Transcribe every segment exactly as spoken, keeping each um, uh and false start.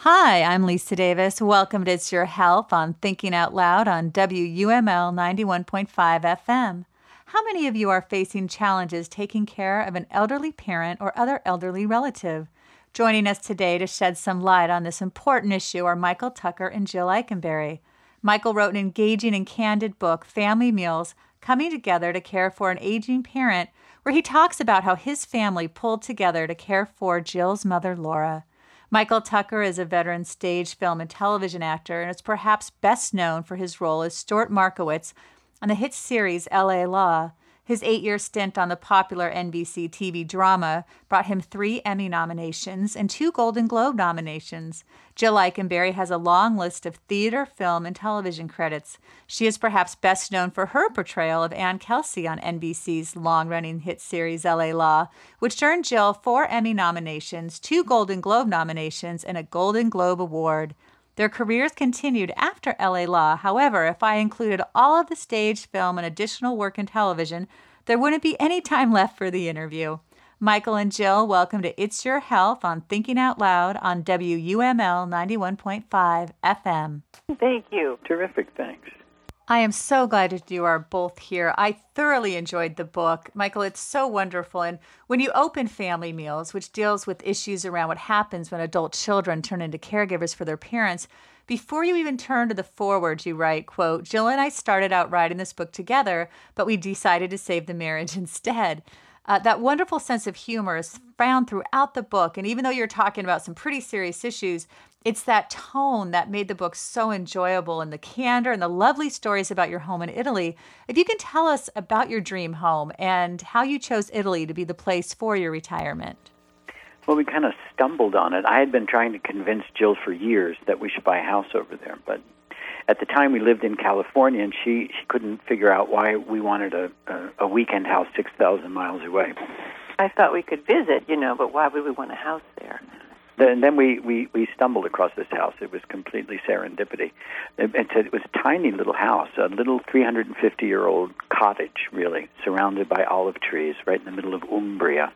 Hi, I'm Lisa Davis. Welcome to It's Your Health on Thinking Out Loud on W U M L ninety-one point five F M. How many of you are facing challenges taking care of an elderly parent or other elderly relative? Joining us today to shed some light on this important issue are Michael Tucker and Jill Eikenberry. Michael wrote an engaging and candid book, Family Meals, Coming Together to Care for an Aging Parent, where he talks about how his family pulled together to care for Jill's mother, Laura. Michael Tucker is a veteran stage, film, and television actor, and is perhaps best known for his role as Stuart Markowitz on the hit series L A Law. His eight-year stint on the popular N B C T V drama brought him three Emmy nominations and two Golden Globe nominations. Jill Eikenberry has a long list of theater, film, and television credits. She is perhaps best known for her portrayal of Ann Kelsey on N B C's long-running hit series L A Law, which earned Jill four Emmy nominations, two Golden Globe nominations, and a Golden Globe Award. Their careers continued after L A Law. However, if I included all of the stage, film, and additional work in television, there wouldn't be any time left for the interview. Michael and Jill, welcome to It's Your Health on Thinking Out Loud on W U M L ninety-one point five F M. Thank you. Terrific, thanks. I am so glad that you are both here. I thoroughly enjoyed the book. Michael, it's so wonderful. And when you open Family Meals, which deals with issues around what happens when adult children turn into caregivers for their parents, before you even turn to the foreword, you write, quote, Jill and I started out writing this book together, but we decided to save the marriage instead. Uh, that wonderful sense of humor is found throughout the book. And even though you're talking about some pretty serious issues, it's that tone that made the book so enjoyable, and the candor and the lovely stories about your home in Italy. If you can tell us about your dream home and how you chose Italy to be the place for your retirement. Well, we kind of stumbled on it. I had been trying to convince Jill for years that we should buy a house over there, but at the time we lived in California, and she, she couldn't figure out why we wanted a, a, a weekend house six thousand miles away. I thought we could visit, you know, but why would we want a house there? And then we, we, we stumbled across this house. It was completely serendipity. It, it was a tiny little house, a little three hundred fifty-year-old cottage, really, surrounded by olive trees right in the middle of Umbria.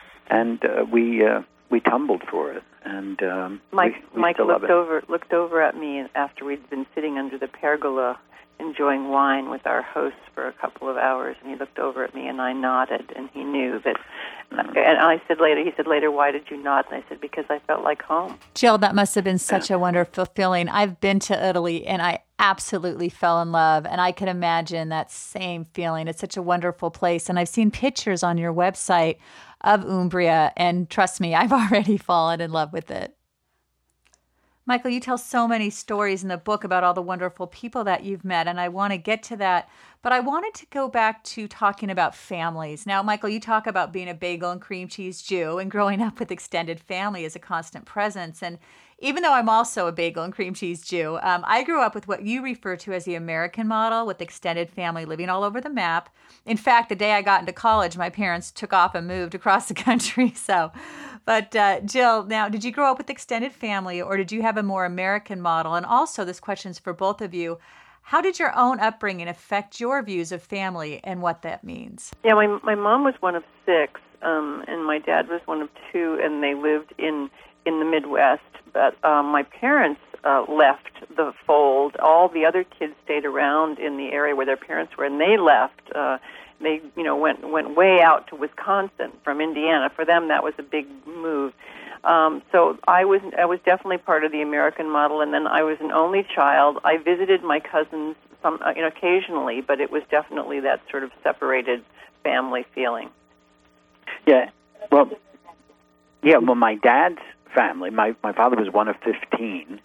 And uh, we uh, we tumbled for it. And um, Mike, we, we Mike still looked love it. over looked over at me after we'd been sitting under the pergola enjoying wine with our hosts for a couple of hours, and he looked over at me, and I nodded, and he knew that. Mm-hmm. And I said later, he said later, why did you nod? And I said, because I felt like home. Jill, that must have been such a wonderful feeling. I've been to Italy, and I absolutely fell in love, and I can imagine that same feeling. It's such a wonderful place, and I've seen pictures on your website of Umbria, and trust me, I've already fallen in love with it. Michael, you tell so many stories in the book about all the wonderful people that you've met, and I want to get to that. But I wanted to go back to talking about families. Now, Michael, you talk about being a bagel and cream cheese Jew and growing up with extended family as a constant presence. And even though I'm also a bagel and cream cheese Jew, um, I grew up with what you refer to as the American model, with extended family living all over the map. In fact, the day I got into college, my parents took off and moved across the country. So, but uh, Jill, now, did you grow up with extended family, or did you have a more American model? And also, this question's for both of you. How did your own upbringing affect your views of family and what that means? Yeah, my my mom was one of six, um, and my dad was one of two, and they lived in, in the Midwest. But um, my parents uh, left the fold. All the other kids stayed around in the area where their parents were, and they left. Uh, they, you know, went went way out to Wisconsin from Indiana. For them, that was a big move. Um, so I was I was definitely part of the American model, and then I was an only child. I visited my cousins some uh, you know, occasionally, but it was definitely that sort of separated family feeling. Yeah, well, yeah. Well, my dad's family. My my father was one of fifteen,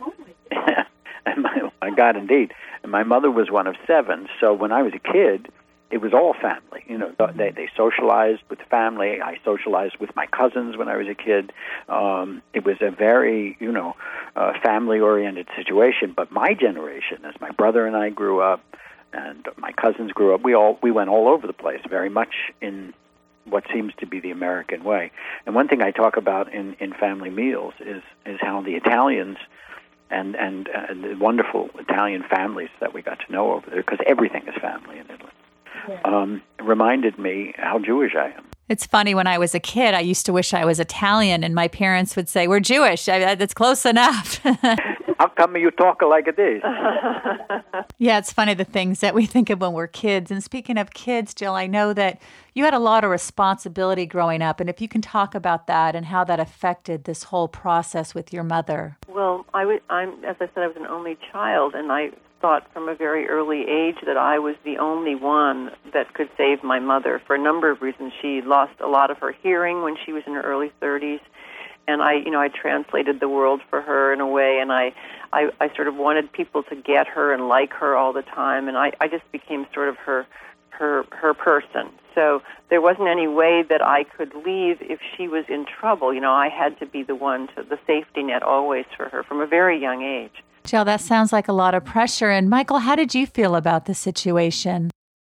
and my, my God, indeed, and my mother was one of seven. So when I was a kid, it was all family. You know, they they socialized with family. I socialized with my cousins when I was a kid. Um, it was a very, you know, uh, family-oriented situation. But my generation, as my brother and I grew up, and my cousins grew up, we all we went all over the place, very much in what seems to be the American way. And one thing I talk about in, in Family Meals is is how the Italians and and, uh, the wonderful Italian families that we got to know over there, because everything is family in Italy. Yeah. Um, reminded me how Jewish I am. It's funny, when I was a kid, I used to wish I was Italian, and my parents would say, we're Jewish. I, that's close enough. How come you talk like this? Yeah, it's funny the things that we think of when we're kids. And speaking of kids, Jill, I know that you had a lot of responsibility growing up, and if you can talk about that and how that affected this whole process with your mother. Well, I w- I'm, as I said, I was an only child, and I thought from a very early age that I was the only one that could save my mother for a number of reasons. She lost a lot of her hearing when she was in her early thirties, and I, you know, I translated the world for her in a way, and I, I, I sort of wanted people to get her and like her all the time, and I, I just became sort of her, her, her person. So there wasn't any way that I could leave if she was in trouble. You know, I had to be the one to, the safety net always for her from a very young age. Jill, that sounds like a lot of pressure. And Michael, how did you feel about the situation?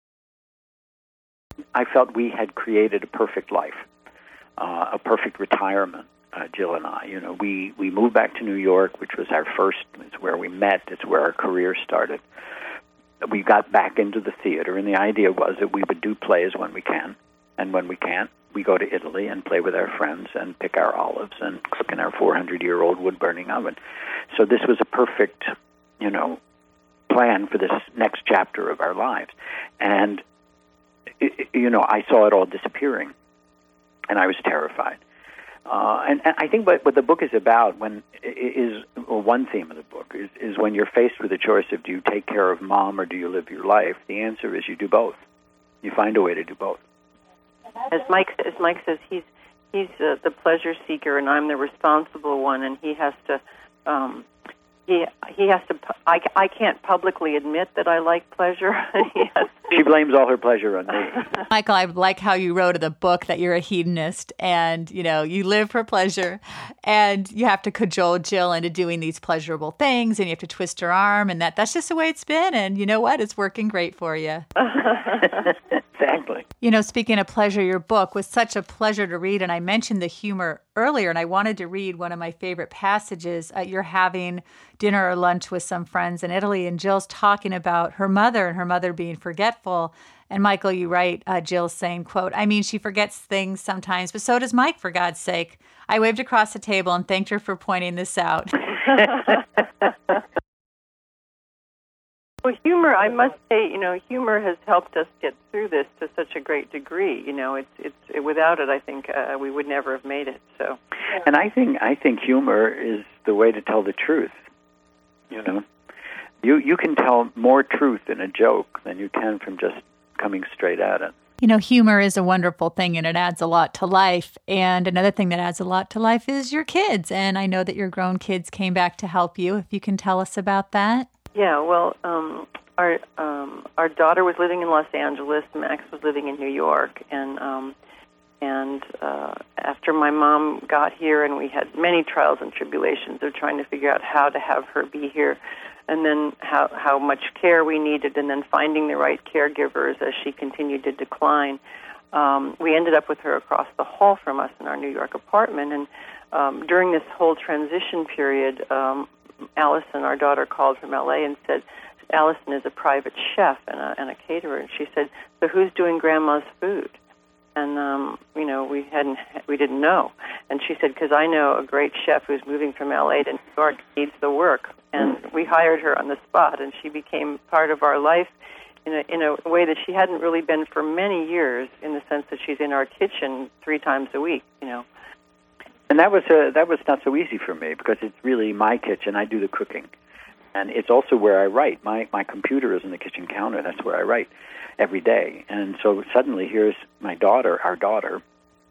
I felt we had created a perfect life, uh, a perfect retirement, uh, Jill and I. You know, we, we moved back to New York, which was our first, it's where we met, it's where our career started. We got back into the theater, and the idea was that we would do plays when we can, and when we can't, we go to Italy and play with our friends and pick our olives and cook in our four hundred year old wood-burning oven. So this was a perfect, you know, plan for this next chapter of our lives. And, you know, I saw it all disappearing, and I was terrified. Uh, and, and I think what, what the book is about, when is or one theme of the book, is, is when you're faced with a choice of do you take care of mom or do you live your life, the answer is you do both. You find a way to do both. As Mike, as Mike says, he's he's uh, the pleasure seeker, and I'm the responsible one, and he has to. Um, he he has to. I, I can't publicly admit that I like pleasure. he has to, she blames all her pleasure on me. Michael, I like how you wrote in the book that you're a hedonist, and you know you live for pleasure, and you have to cajole Jill into doing these pleasurable things, and you have to twist her arm, and that that's just the way it's been. And you know what? It's working great for you. Exactly. You know, speaking of pleasure, your book was such a pleasure to read, and I mentioned the humor earlier, and I wanted to read one of my favorite passages. Uh, you're having dinner or lunch with some friends in Italy, and Jill's talking about her mother and her mother being forgetful. And Michael, you write, uh, Jill saying, quote, I mean, she forgets things sometimes, but so does Mike, for God's sake. I waved across the table and thanked her for pointing this out. Well, humor, I must say, you know, humor has helped us get through this to such a great degree. You know, it's it's it, without it, I think uh, we would never have made it. So, and I think I think humor is the way to tell the truth. You know, you you can tell more truth in a joke than you can from just coming straight at it. You know, humor is a wonderful thing, and it adds a lot to life. And another thing that adds a lot to life is your kids. And I know that your grown kids came back to help you. If you can tell us about that. Yeah, well, um, our um, our daughter was living in Los Angeles. Max was living in New York, and um, and uh, after my mom got here, and we had many trials and tribulations of trying to figure out how to have her be here, and then how how much care we needed, and then finding the right caregivers as she continued to decline. Um, we ended up with her across the hall from us in our New York apartment, and um, during this whole transition period. Um, Allison, our daughter, called from L A and said, Allison is a private chef and a, and a caterer. And she said, so who's doing Grandma's food? And, um, you know, we hadn't, we didn't know. And she said, because I know a great chef who's moving from L A to New York needs the work. And we hired her on the spot, and she became part of our life in a, in a way that she hadn't really been for many years, in the sense that she's in our kitchen three times a week, you know. And that was uh, that was not so easy for me because it's really my kitchen. I do the cooking, and it's also where I write. My my computer is in the kitchen counter. That's where I write every day. And so suddenly here's my daughter, our daughter,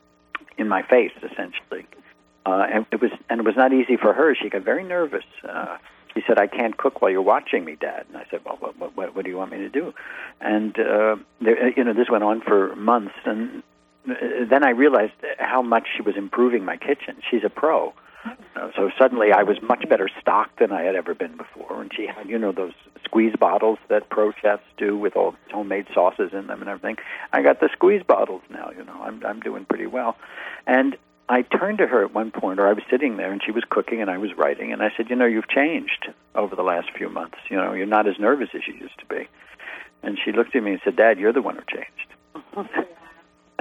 in my face essentially. Uh, and it was and it was not easy for her. She got very nervous. Uh, she said, "I can't cook while you're watching me, Dad." And I said, "Well, what what, what do you want me to do?" And uh, there, you know, this went on for months and. Then I realized how much she was improving my kitchen. She's a pro. Uh, so suddenly I was much better stocked than I had ever been before. And she had, you know, those squeeze bottles that pro chefs do with all homemade sauces in them and everything. I got the squeeze bottles now, you know. I'm I'm doing pretty well. And I turned to her at one point, or I was sitting there, and she was cooking and I was writing. And I said, you know, you've changed over the last few months. You know, you're not as nervous as you used to be. And she looked at me and said, Dad, you're the one who changed. And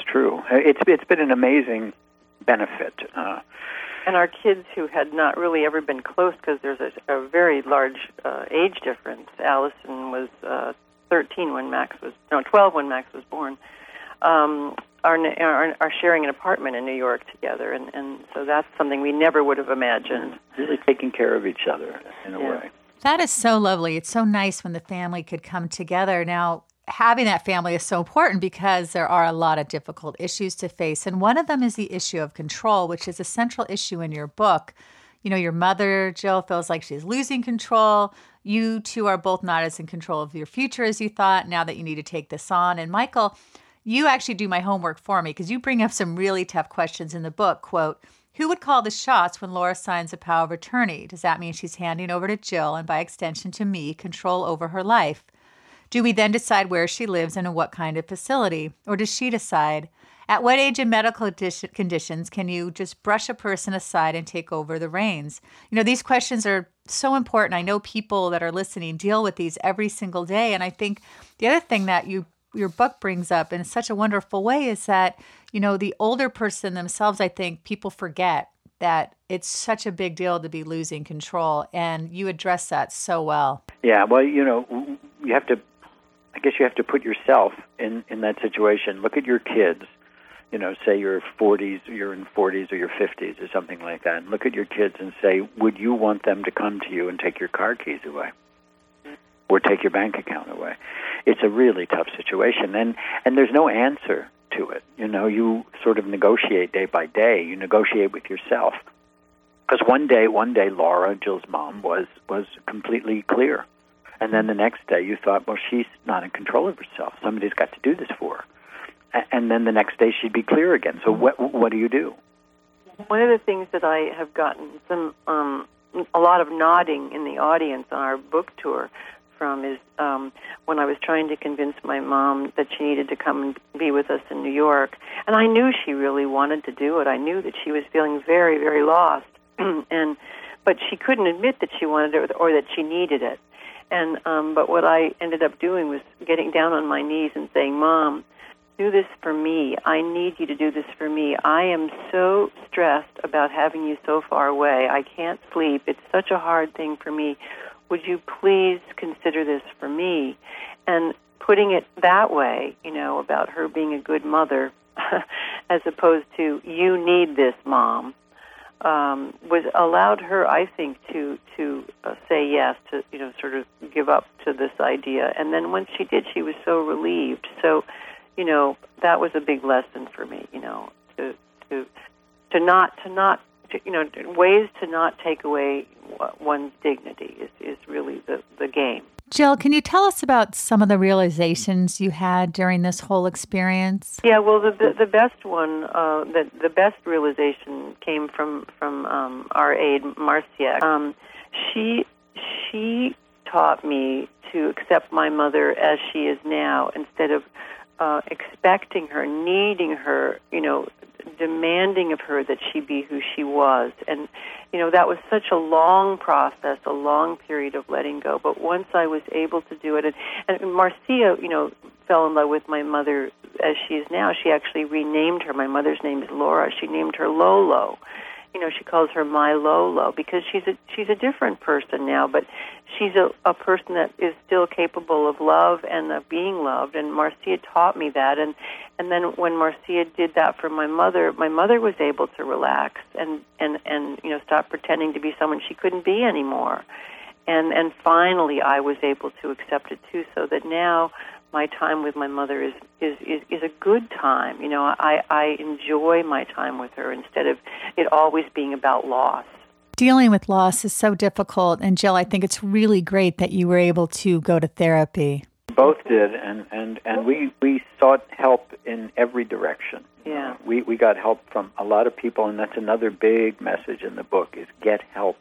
true. It's it's been an amazing benefit. Uh, and our kids who had not really ever been close, because there's a, a very large uh, age difference. Allison was uh, thirteen when Max was, no, twelve when Max was born. Um, are, are are sharing an apartment in New York together, and, and so that's something we never would have imagined. Really taking care of each other in a yeah. way. That is so lovely. It's so nice when the family could come together. Now, having that family is so important because there are a lot of difficult issues to face, and one of them is the issue of control, which is a central issue in your book. You know, your mother, Jill, feels like she's losing control. You two are both not as in control of your future as you thought now that you need to take this on. And Michael, you actually do my homework for me because you bring up some really tough questions in the book. Quote, who would call the shots when Laura signs a power of attorney? Does that mean she's handing over to Jill and by extension to me control over her life? Do we then decide where she lives and in what kind of facility? Or does she decide? At what age and medical conditions can you just brush a person aside and take over the reins? You know, these questions are so important. I know people that are listening deal with these every single day. And I think the other thing that you your book brings up in such a wonderful way is that, you know, the older person themselves, I think people forget that it's such a big deal to be losing control. And you address that so well. Yeah, well, you know, you have to, I guess you have to put yourself in, in that situation. Look at your kids. You know, say you're forties, you're in forties or your fifties or something like that. And look at your kids and say, would you want them to come to you and take your car keys away? Or take your bank account away? It's a really tough situation, and, and there's no answer to it. You know, you sort of negotiate day by day. You negotiate with yourself. Because one day, one day, Laura, Jill's mom, was, was completely clear. And then the next day you thought, well, she's not in control of herself. Somebody's got to do this for her. And then the next day she'd be clear again. So what what do you do? One of the things that I have gotten some um, a lot of nodding in the audience on our book tour from is um, when I was trying to convince my mom that she needed to come and be with us in New York. And I knew she really wanted to do it. I knew that she was feeling very, very lost. and But she couldn't admit that she wanted it or that she needed it. And um, But what I ended up doing was getting down on my knees and saying, Mom, do this for me. I need you to do this for me. I am so stressed about having you so far away. I can't sleep. It's such a hard thing for me. Would you please consider this for me? And putting it that way, you know, about her being a good mother, as opposed to, you need this, Mom, um, was allowed her, I think, to to uh, say yes, to, you know, sort of give up to this idea. And then once she did, she was so relieved. So, you know, that was a big lesson for me, you know, to to to not, to not, to, you know, ways to not take away one's dignity is, is really the, the game. Jill, can you tell us about some of the realizations you had during this whole experience? Yeah, well, the the, the best one, uh, the the best realization came from from um, our aide Marcia. Um, she she taught me to accept my mother as she is now, instead of uh, expecting her, needing her, you know, demanding of her that she be who she was. And, you know, that was such a long process, a long period of letting go. But once I was able to do it, and, and Marcia, you know, fell in love with my mother as she is now. She actually renamed her. My mother's name is Laura. She named her Lolo. You know, she calls her my Lolo because she's a she's a different person now, but she's a, a person that is still capable of love and of being loved. And Marcia taught me that. And and then when Marcia did that for my mother, my mother was able to relax and, and, and you know, stop pretending to be someone she couldn't be anymore. And and finally I was able to accept it too, so that now my time with my mother is, is, is, is a good time. You know, I, I enjoy my time with her instead of it always being about loss. Dealing with loss is so difficult. And Jill, I think it's really great that you were able to go to therapy. Both did, and, and, and we, we sought help in every direction. Yeah. Uh, we, we got help from a lot of people, and that's another big message in the book, is get help.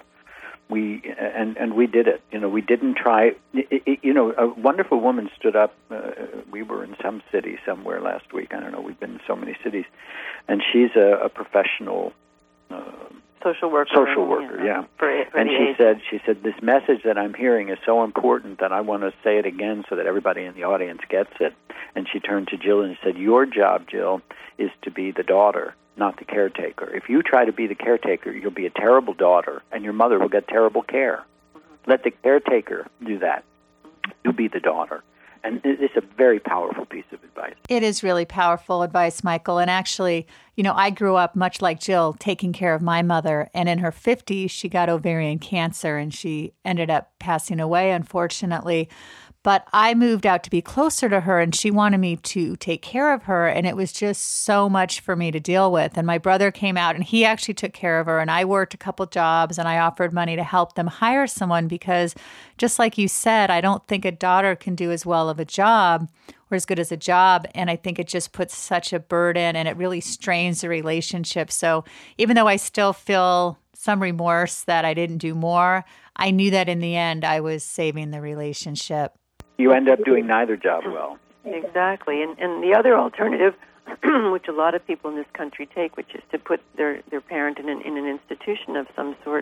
We and and we did it. You know, we didn't try. It, it, you know, a wonderful woman stood up. Uh, we were in some city somewhere last week. I don't know. We've been in so many cities, and she's a, a professional uh, social worker. Social worker, you know, yeah. For, for and the she age. said, she said, this message that I'm hearing is so important that I want to say it again so that everybody in the audience gets it. And she turned to Jill and said, your job, Jill, is to be the daughter, not the caretaker. If you try to be the caretaker, you'll be a terrible daughter, and your mother will get terrible care. Mm-hmm. Let the caretaker do that. You be the daughter. And it's a very powerful piece of advice. It is really powerful advice, Michael. And actually, you know, I grew up much like Jill, taking care of my mother. And in her fifties, she got ovarian cancer, and she ended up passing away, unfortunately. But I moved out to be closer to her, and she wanted me to take care of her. And it was just so much for me to deal with. And my brother came out, and he actually took care of her. And I worked a couple jobs, and I offered money to help them hire someone because, just like you said, I don't think a daughter can do as well of a job or as good as a job. And I think it just puts such a burden, and it really strains the relationship. So even though I still feel some remorse that I didn't do more, I knew that in the end I was saving the relationship. You end up doing neither job well. Exactly. And and the other alternative, which a lot of people in this country take, which is to put their, their parent in an, in an institution of some sort,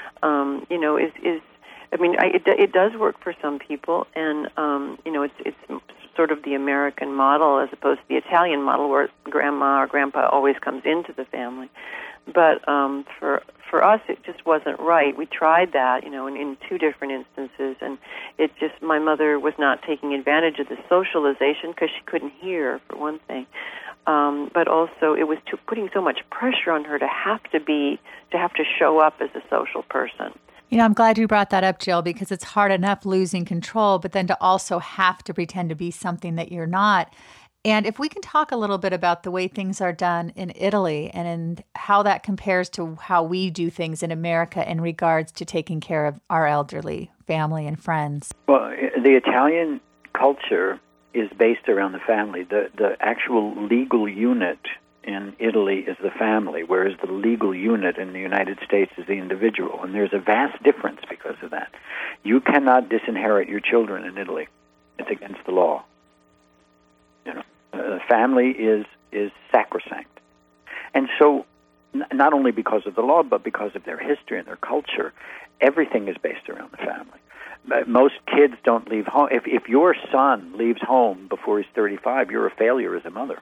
um, you know, is, is I mean, I, it, it does work for some people, and, um, you know, it's it's sort of the American model as opposed to the Italian model where grandma or grandpa always comes into the family. But um, for for us, it just wasn't right. We tried that, you know, in, in two different instances, and it just, my mother was not taking advantage of the socialization because she couldn't hear, for one thing. Um, but also, it was too, putting so much pressure on her to have to be, to have to show up as a social person. You know, I'm glad you brought that up, Jill, because it's hard enough losing control, but then to also have to pretend to be something that you're not. And if we can talk a little bit about the way things are done in Italy and in how that compares to how we do things in America in regards to taking care of our elderly family and friends. Well, the Italian culture is based around the family. The the actual legal unit in Italy is the family, whereas the legal unit in the United States is the individual. And there's a vast difference because of that. You cannot disinherit your children in Italy. It's against the law. You know. Uh, family is is sacrosanct. And so, n- not only because of the law, but because of their history and their culture, everything is based around the family. Uh, most kids don't leave home. If, if your son leaves home before he's thirty-five, you're a failure as a mother.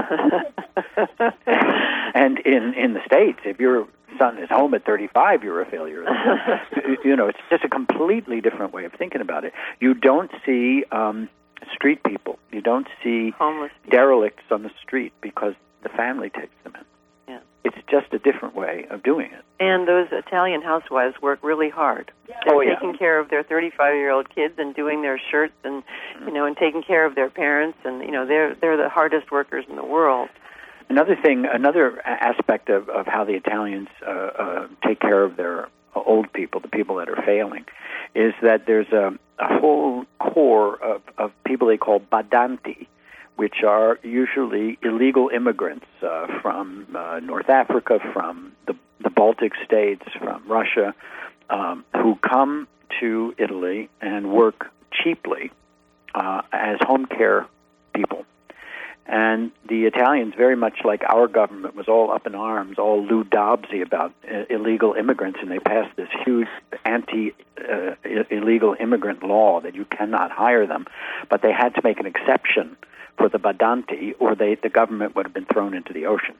And in, in the States, if your son is home at thirty-five, you're a failure. You know, it's just a completely different way of thinking about it. You don't see um, street people. You don't see homeless derelicts on the street because the family takes them in. Yeah. It's just a different way of doing it. And those Italian housewives work really hard. They're Oh, yeah. taking care of their thirty-five-year-old kids and doing their shirts and, you know, and taking care of their parents. And, you know, they're they're the hardest workers in the world. Another thing, another a- aspect of, of how the Italians uh, uh, take care of their old people, the people that are failing, is that there's a, a whole core of, of people they call badanti, which are usually illegal immigrants uh, from uh, North Africa, from the, the Baltic states, from Russia, um, who come to Italy and work cheaply uh, as home care people. And the Italians, very much like our government, was all up in arms, all Lou Dobbsy about uh, illegal immigrants, and they passed this huge anti-illegal uh, immigrant law that you cannot hire them. But they had to make an exception for the badanti, or they, the government would have been thrown into the ocean.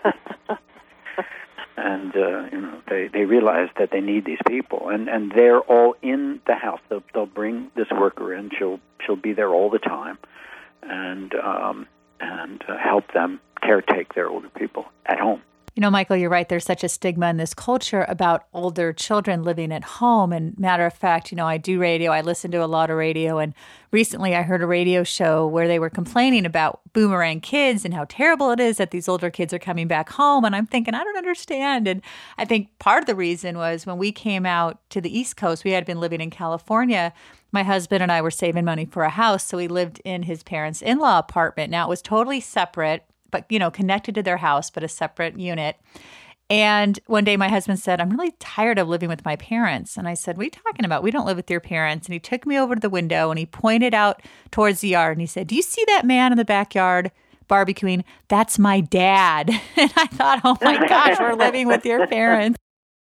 And uh, you know, they, they realized that they need these people, and, and they're all in the house. They'll, they'll bring this worker in. She'll she'll be there all the time, and um, and uh, help them caretake their older people at home. You know, Michael, you're right. There's such a stigma in this culture about older children living at home. And matter of fact, you know, I do radio. I listen to a lot of radio. And recently I heard a radio show where they were complaining about boomerang kids and how terrible it is that these older kids are coming back home. And I'm thinking, I don't understand. And I think part of the reason was when we came out to the East Coast, we had been living in California. My husband and I were saving money for a house. So we lived in his parents' in-law apartment. Now, it was totally separate, but, you know, connected to their house, but a separate unit. And one day my husband said, I'm really tired of living with my parents. And I said, what are you talking about? We don't live with your parents. And he took me over to the window and he pointed out towards the yard. And he said, do you see that man in the backyard barbecuing? That's my dad. And I thought, oh my gosh, we're living with your parents.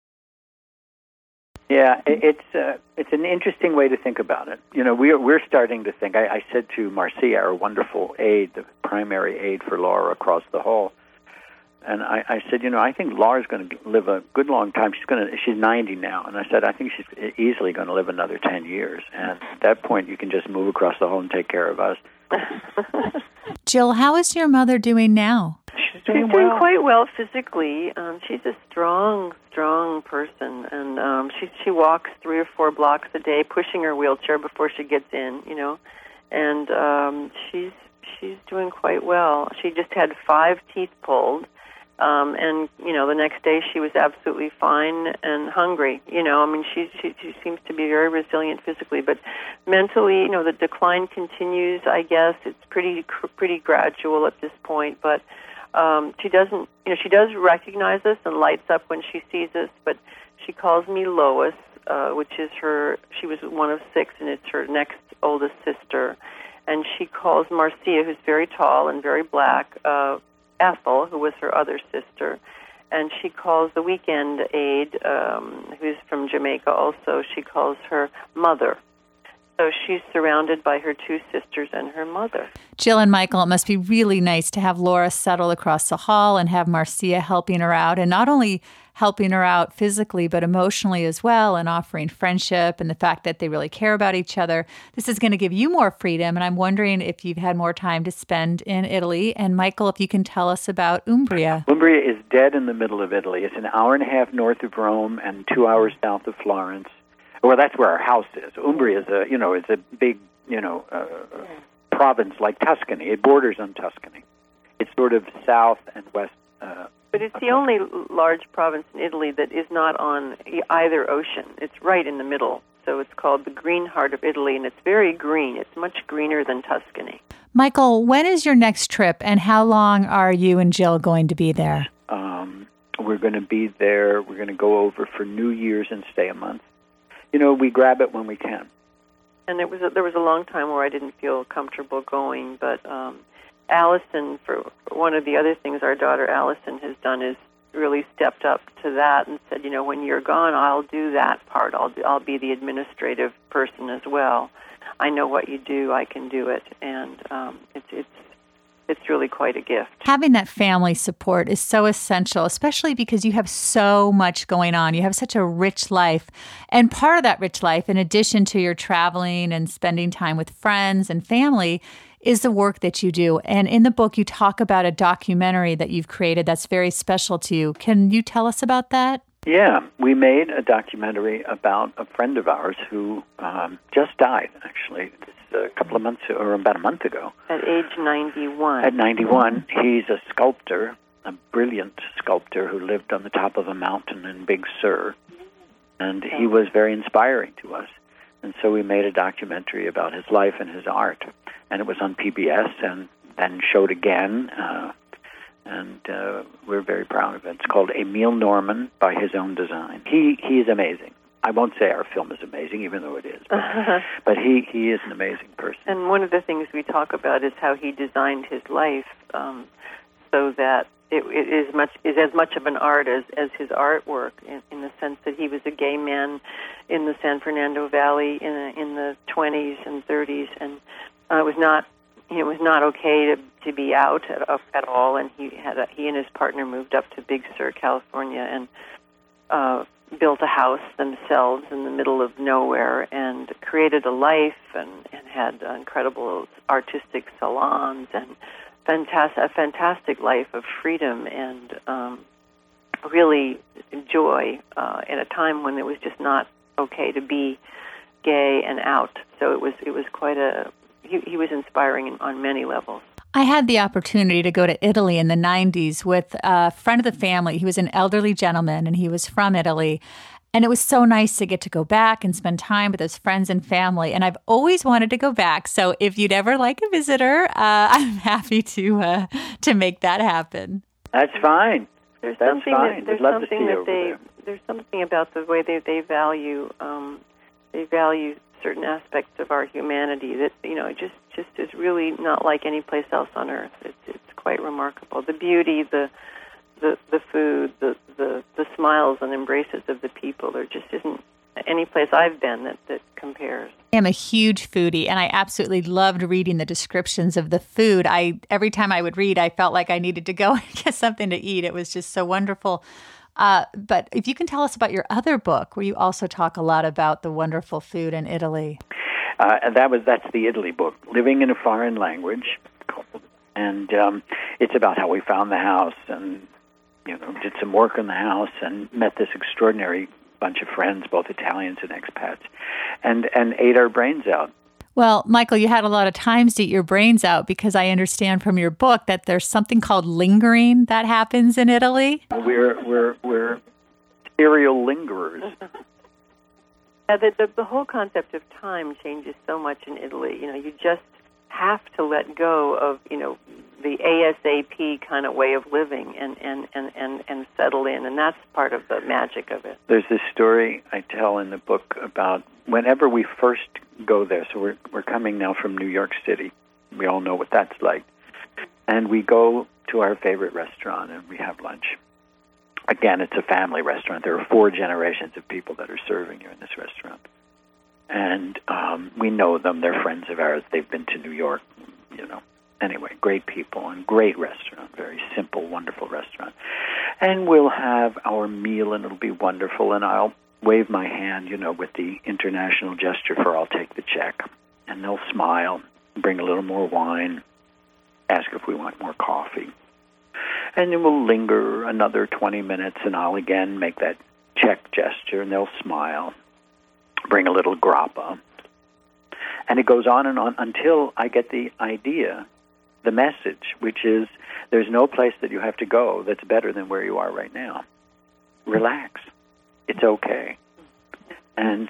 Yeah, it, it's uh, it's an interesting way to think about it. You know, we're we're starting to think. I, I said to Marcia, our wonderful aide, the primary aide for Laura across the hall, and I, I said, you know, I think Laura's going to live a good long time. She's going to she's ninety now, and I said I think she's easily going to live another ten years. And at that point, you can just move across the hall and take care of us. Jill, how is your mother doing now? She's doing she's doing well. quite well physically. Um, she's a strong, strong person, and um, she she walks three or four blocks a day, pushing her wheelchair before she gets in. You know, and um, she's she's doing quite well. She just had five teeth pulled, um, and you know, the next day she was absolutely fine and hungry. You know, I mean, she she, she seems to be very resilient physically, but mentally, you know, the decline continues. I guess it's pretty pretty gradual at this point, but. Um, she doesn't, you know, she does recognize us and lights up when she sees us, but she calls me Lois, uh, which is her, she was one of six, and it's her next oldest sister. And she calls Marcia, who's very tall and very black, uh, Ethel, who was her other sister. And she calls the weekend aide, um, who's from Jamaica also, she calls her Mother. So she's surrounded by her two sisters and her mother. Jill and Michael, it must be really nice to have Laura settle across the hall and have Marcia helping her out, and not only helping her out physically, but emotionally as well, and offering friendship and the fact that they really care about each other. This is going to give you more freedom, and I'm wondering if you've had more time to spend in Italy. And Michael, if you can tell us about Umbria. Umbria is dead in the middle of Italy. It's an hour and a half north of Rome and two hours south of Florence. Well, that's where our house is. Umbria is a, you know, it's a big, you know, uh, province like Tuscany. It borders on Tuscany. It's sort of south and west. Uh, but it's the only large province in Italy that is not on either ocean. It's right in the middle. So it's called the Green Heart of Italy, and it's very green. It's much greener than Tuscany. Michael, when is your next trip, and how long are you and Jill going to be there? Um, we're going to be there. We're going to go over for New Year's and stay a month. You know, we grab it when we can. And it was a, there was a long time where I didn't feel comfortable going, but um, Allison, for one of the other things our daughter Allison has done is really stepped up to that and said, you know, when you're gone, I'll do that part. I'll do, I'll be the administrative person as well. I know what you do. I can do it, and um, it's it's. It's really quite a gift. Having that family support is so essential, especially because you have so much going on. You have such a rich life. And part of that rich life, in addition to your traveling and spending time with friends and family, is the work that you do. And in the book, you talk about a documentary that you've created that's very special to you. Can you tell us about that? Yeah, we made a documentary about a friend of ours who um, just died, actually, a couple of months, or about a month ago. At age ninety-one. At ninety-one, he's a sculptor, a brilliant sculptor who lived on the top of a mountain in Big Sur. And he was very inspiring to us. And so we made a documentary about his life and his art. And it was on P B S and then showed again. Uh, and uh, we're very proud of it. It's called Emil Norman by His Own Design. He He's amazing. I won't say our film is amazing, even though it is, but, but he, he is an amazing person. And one of the things we talk about is how he designed his life um, so that it, it is much is as much of an art as, as his artwork, in, in the sense that he was a gay man in the San Fernando Valley in the, in the twenties and thirties, and uh, it was not it was not okay to to be out at, at all. And he had a, he and his partner moved up to Big Sur, California, and uh, built a house themselves in the middle of nowhere and created a life and, and had uh, incredible artistic salons and fantastic, a fantastic life of freedom and um, really joy uh, at a time when it was just not okay to be gay and out. So it was it was quite a he, he was inspiring in, on many levels. I had the opportunity to go to Italy in the nineties with a friend of the family. He was an elderly gentleman, and he was from Italy. And it was so nice to get to go back and spend time with his friends and family. And I've always wanted to go back. So if you'd ever like a visitor, uh, I'm happy to uh, to make that happen. That's fine. There's That's something fine. that there's We'd love to something see you that over they there. there's something about the way they they value um, they value certain aspects of our humanity that, you know, it just just is really not like any place else on earth. It's it's quite remarkable. The beauty, the the the food, the the the smiles and embraces of the people. There just isn't any place I've been that, that compares. I am a huge foodie, and I absolutely loved reading the descriptions of the food. I every time I would read, I felt like I needed to go and get something to eat. It was just so wonderful. Uh, but if you can tell us about your other book, where you also talk a lot about the wonderful food in Italy. Uh, and that was that's the Italy book, Living in a Foreign Language, and um, it's about how we found the house and you know did some work in the house and met this extraordinary bunch of friends, both Italians and expats, and and ate our brains out. Well, Michael, you had a lot of times to eat your brains out because I understand from your book that there's something called lingering that happens in Italy. We're we're we're serial lingerers. Yeah, the, the the whole concept of time changes so much in Italy. You know, you just have to let go of you know the ASAP kind of way of living and and, and, and, and settle in, and that's part of the magic of it. There's this story I tell in the book about whenever we first go there. So we're we're coming now from New York City. We all know what that's like. And we go to our favorite restaurant and we have lunch. Again, it's a family restaurant. There are four generations of people that are serving you in this restaurant. And um, we know them. They're friends of ours. They've been to New York, you know. Anyway, great people and great restaurant, very simple, wonderful restaurant. And we'll have our meal, and it'll be wonderful, and I'll wave my hand, you know, with the international gesture for I'll take the check. And they'll smile, bring a little more wine, ask if we want more coffee. And then we'll linger another twenty minutes, and I'll again make that check gesture, and they'll smile, bring a little grappa. And it goes on and on until I get the idea, the message, which is there's no place that you have to go that's better than where you are right now. Relax. It's okay. And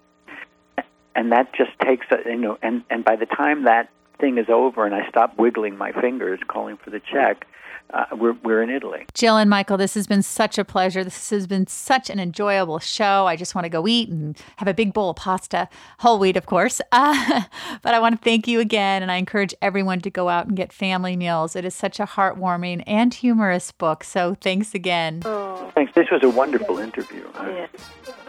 and that just takes, a, you know, and, and by the time that thing is over and I stop wiggling my fingers calling for the check, uh, we're we're in Italy. Jill and Michael, this has been such a pleasure. This has been such an enjoyable show. I just want to go eat and have a big bowl of pasta, whole wheat, of course. Uh, but I want to thank you again, and I encourage everyone to go out and get family meals. It is such a heartwarming and humorous book, so thanks again. Oh. Thanks. This was a wonderful interview. Yeah.